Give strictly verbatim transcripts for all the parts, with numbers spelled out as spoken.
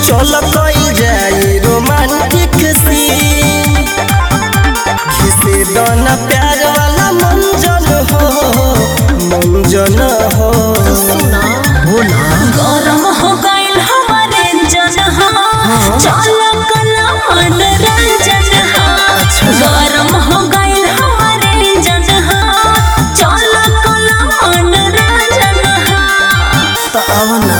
चल कइल जाई रोमांटिक सीन घिसे दाना प्यार वाला मंजन हो मंजन हो सुना बोला गरम हो गइल हमारे जन हो चल कला मनोरंजन हो गरम हो गइल हमारे जन हो चल कला मनोरंजन हो तो अब ना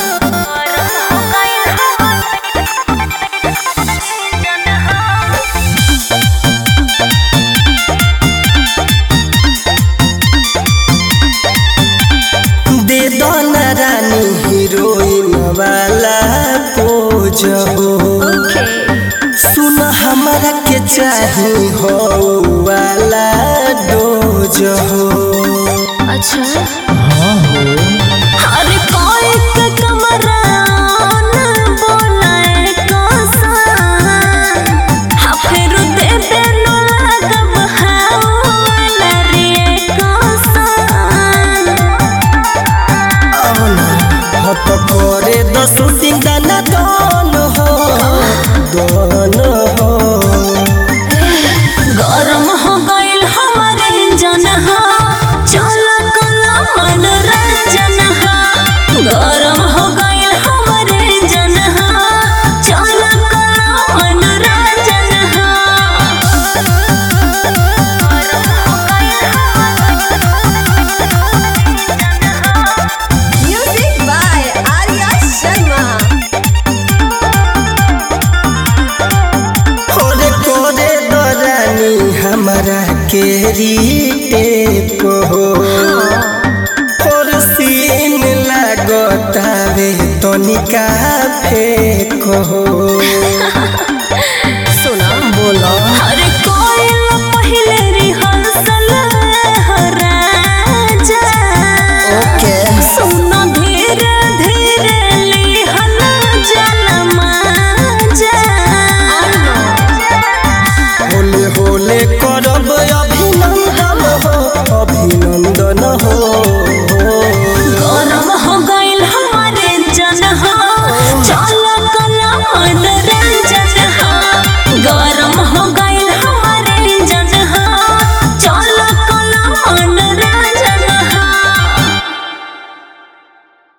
दे दो ना रानी हीरोइन वाला पोज हो सुन हमरा के चाही हो वाला डोज हो अच्छा हाँ हो हर कोई के कमरा न बोलाए कोसान हा फिर देबे न लागब हावला रे कोसान अब ना हो तो करे दो शूटिंग दाना दोन हो दोन हो गरम हो गइल हमारे जन हो चल कला मनोरंजन हो गरम हो गइल हमारे जन हो चल कला मनोरंजन हो Music by Arya Sharma. कोरे कोरे दो रानी हमरा के रीते हो और सीन लागतावे तनिका फेक हो